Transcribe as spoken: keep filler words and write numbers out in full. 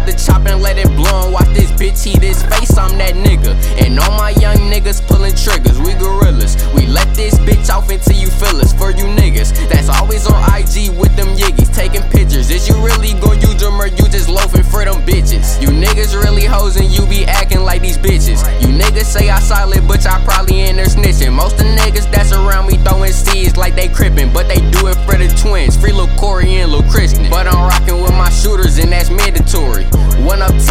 the chop and let it blow. Watch this bitch heat his face, I'm that nigga. And all my young niggas pulling triggers, we gorillas. We let this bitch off until you feel us. For you niggas that's always on I G with them yiggies taking pictures, is you really gon' use them or you just loafing for them bitches? You niggas really hoes and you be acting like these bitches. You niggas say I solid, but I probably in there snitching. Most of niggas that's around me throwing seeds like they crippin', but they do it for the twins, free Lil Corey and Lil Kristen. But I'm rockin' with my shooters and that's mandatory. One up top